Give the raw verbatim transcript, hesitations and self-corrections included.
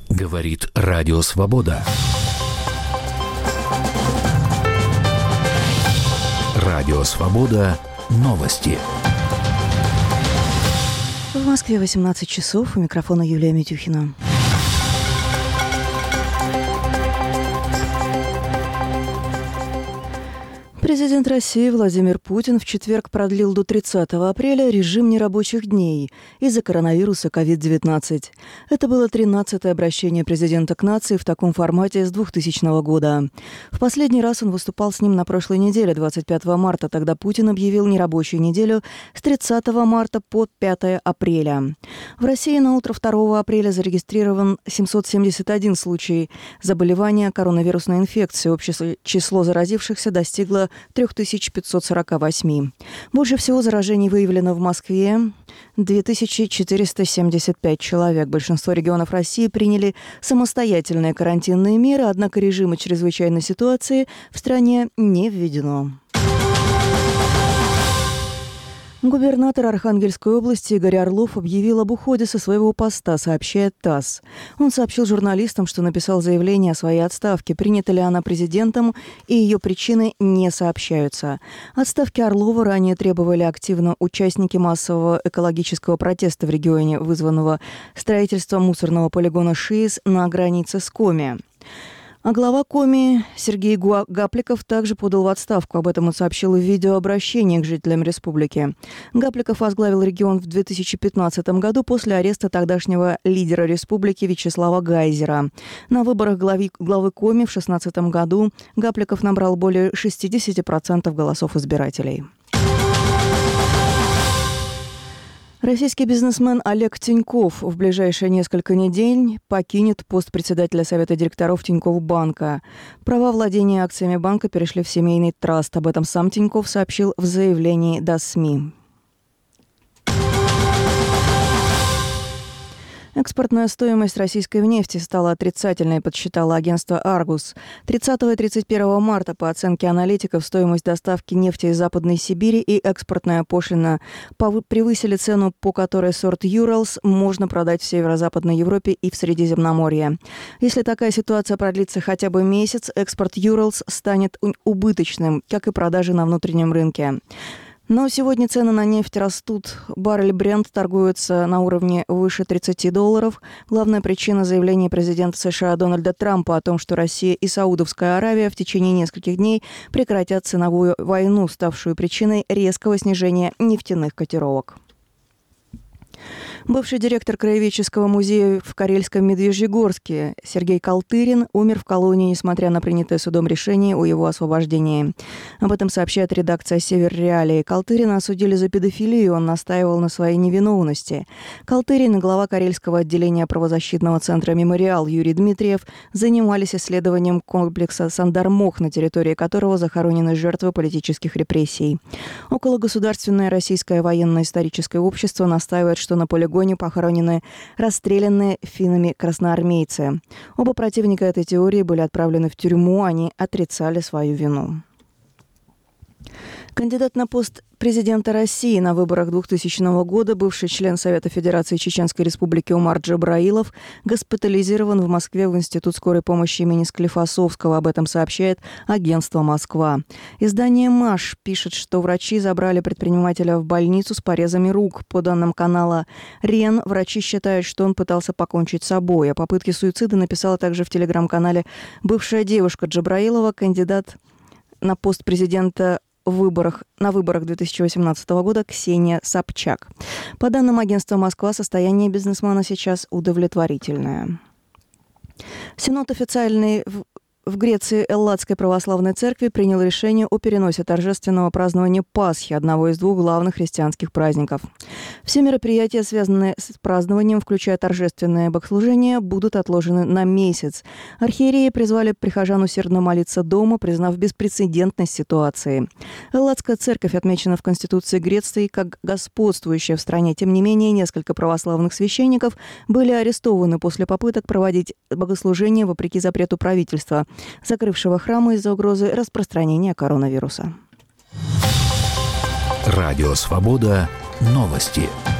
Говорит Радио Свобода. Радио Свобода. Новости. В Москве восемнадцать часов. У микрофона Юлия Митюхина. Президент России Владимир Путин в четверг продлил до тридцатого апреля режим нерабочих дней из-за коронавируса ковид девятнадцать. Это было тринадцатое обращение президента к нации в таком формате с двухтысячного года. В последний раз он выступал с ним на прошлой неделе, двадцать пятого марта. Тогда Путин объявил нерабочую неделю с тридцатого марта по пятое апреля. В России на утро второго апреля зарегистрирован семьсот семьдесят один случай заболевания коронавирусной инфекцией. Общее число заразившихся достигло три тысячи пятьсот сорок восемь. Больше всего заражений выявлено в Москве – две тысячи четыреста семьдесят пять человек. Большинство регионов России приняли самостоятельные карантинные меры, однако режима чрезвычайной ситуации в стране не введено. Губернатор Архангельской области Игорь Орлов объявил об уходе со своего поста, сообщает ТАСС. Он сообщил журналистам, что написал заявление о своей отставке. Принята ли она президентом, и ее причины не сообщаются. Отставки Орлова ранее требовали активно участники массового экологического протеста в регионе, вызванного строительством мусорного полигона ШИЭС на границе с Коми. А глава Коми Сергей Гапликов также подал в отставку. Об этом он сообщил в видеообращении к жителям республики. Гапликов возглавил регион в две тысячи пятнадцатом году после ареста тогдашнего лидера республики Вячеслава Гайзера. На выборах главы, главы Коми в две тысячи шестнадцатом году Гапликов набрал более шестьдесят процентов голосов избирателей. Российский бизнесмен Олег Тиньков в ближайшие несколько недель покинет пост председателя Совета директоров Тинькофф банка. Права владения акциями банка перешли в семейный траст. Об этом сам Тинькофф сообщил в заявлении до СМИ. Экспортная стоимость российской нефти стала отрицательной, подсчитало агентство «Аргус». тридцатого и тридцать первого марта, по оценке аналитиков, стоимость доставки нефти из Западной Сибири и экспортная пошлина превысили цену, по которой сорт «Юралс» можно продать в Северо-Западной Европе и в Средиземноморье. Если такая ситуация продлится хотя бы месяц, экспорт «Юралс» станет убыточным, как и продажи на внутреннем рынке. Но сегодня цены на нефть растут. Баррель Брент торгуется на уровне выше тридцати долларов. Главная причина заявления президента США Дональда Трампа о том, что Россия и Саудовская Аравия в течение нескольких дней прекратят ценовую войну, ставшую причиной резкого снижения нефтяных котировок. Бывший директор Краеведческого музея в Карельском Медвежьегорске Сергей Калтырин умер в колонии, несмотря на принятое судом решение о его освобождении. Об этом сообщает редакция «Север Реалии». Калтырина осудили за педофилию, он настаивал на своей невиновности. Калтырин и глава Карельского отделения правозащитного центра «Мемориал» Юрий Дмитриев занимались исследованием комплекса Сандармох, на территории которого захоронены жертвы политических репрессий. Окологосударственное российское военно-историческое общество настаивает, что на полигоне похоронены расстрелянные финнами красноармейцы. Оба противника этой теории были отправлены в тюрьму, они отрицали свою вину. Кандидат на пост президента России на выборах двухтысячного года, бывший член Совета Федерации Чеченской Республики Умар Джабраилов, госпитализирован в Москве в Институт скорой помощи имени Склифосовского. Об этом сообщает агентство «Москва». Издание «Маш» пишет, что врачи забрали предпринимателя в больницу с порезами рук. По данным канала РЕН, врачи считают, что он пытался покончить с собой. О попытке суицида написала также в телеграм-канале бывшая девушка Джабраилова, кандидат на пост президента В выборах, на выборах две тысячи восемнадцатого года Ксения Собчак. По данным агентства «Москва», состояние бизнесмена сейчас удовлетворительное. Синод официальный в В Греции Элладской православной церкви принял решение о переносе торжественного празднования Пасхи, одного из двух главных христианских праздников. Все мероприятия, связанные с празднованием, включая торжественное богослужение, будут отложены на месяц. Архиереи призвали прихожан усердно молиться дома, признав беспрецедентность ситуации. Элладская церковь отмечена в Конституции Греции как господствующая в стране. Тем не менее, несколько православных священников были арестованы после попыток проводить богослужение вопреки запрету правительства, закрывшего храмы из-за угрозы распространения коронавируса. Радио «Свобода». Новости.